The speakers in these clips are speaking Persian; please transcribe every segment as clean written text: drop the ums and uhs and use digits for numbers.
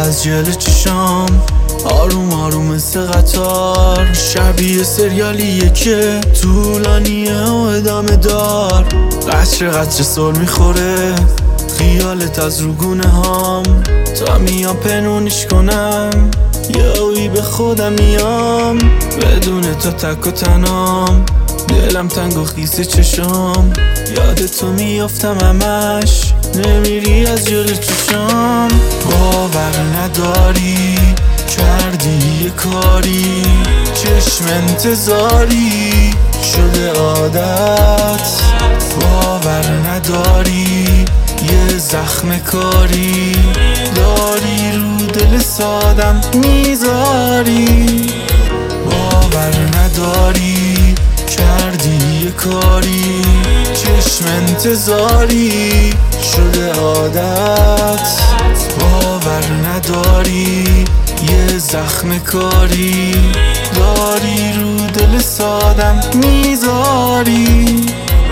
از جل چشام آروم آروم مثل قطار، شبیه سریالیه که طولانیه و ادامه دار. قطر قطر سر میخوره خیالت از روگونه هام، تا میام پنونش کنم یهویی به خودم میام. بدون تو تک و تنام، دلم تنگ و خیس چشام، یاد تو میافتم همش، نمیری از جلو چشام. باور نداری کردی یه کاری، چشم انتظاری شده عادت. باور نداری یه زخم کاری داری رو دل سادم میذاری. باور نداری کردی یه کاری، چشم انتظاری شده عادت. باور نداری یه زخم کاری داری رو دل سادم میذاری.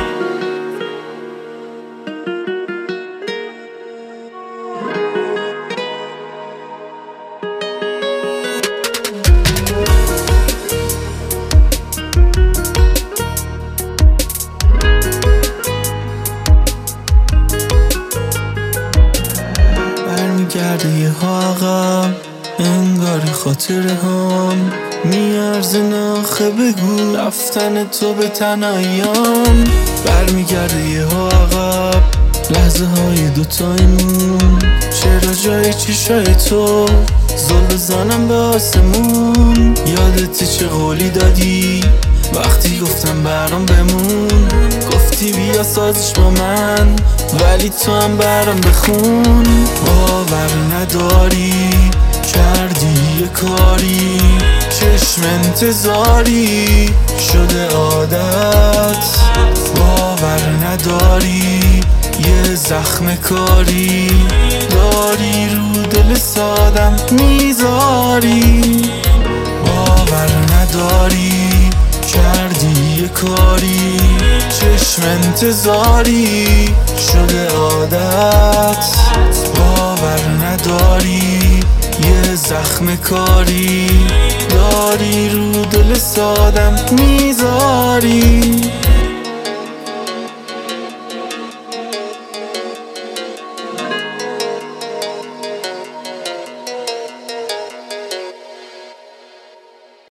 برمیگرده یه ها عقب، انگاری خاطره هم میارزه ناخه بگو رفتن تو به تنهاییام. برمیگرده یه ها عقب، لحظه های دوتاییمون، چرا جای چشای تو زل بزنم به آسمون. یادت چه قولی دادی وقتی گفتم برام بمون، گفتی بیا سازش با من ولی تو هم برام بخون. باور نداری کردی یه کاری، چشم انتظاری شده عادت. باور نداری یه زخم کاری داری رو دل سادم میذاری. باور نداری کردی یه کاری، چشم انتظاری شده عادت. باور نداری یه زخم کاری داری رو دل سادم میذاری.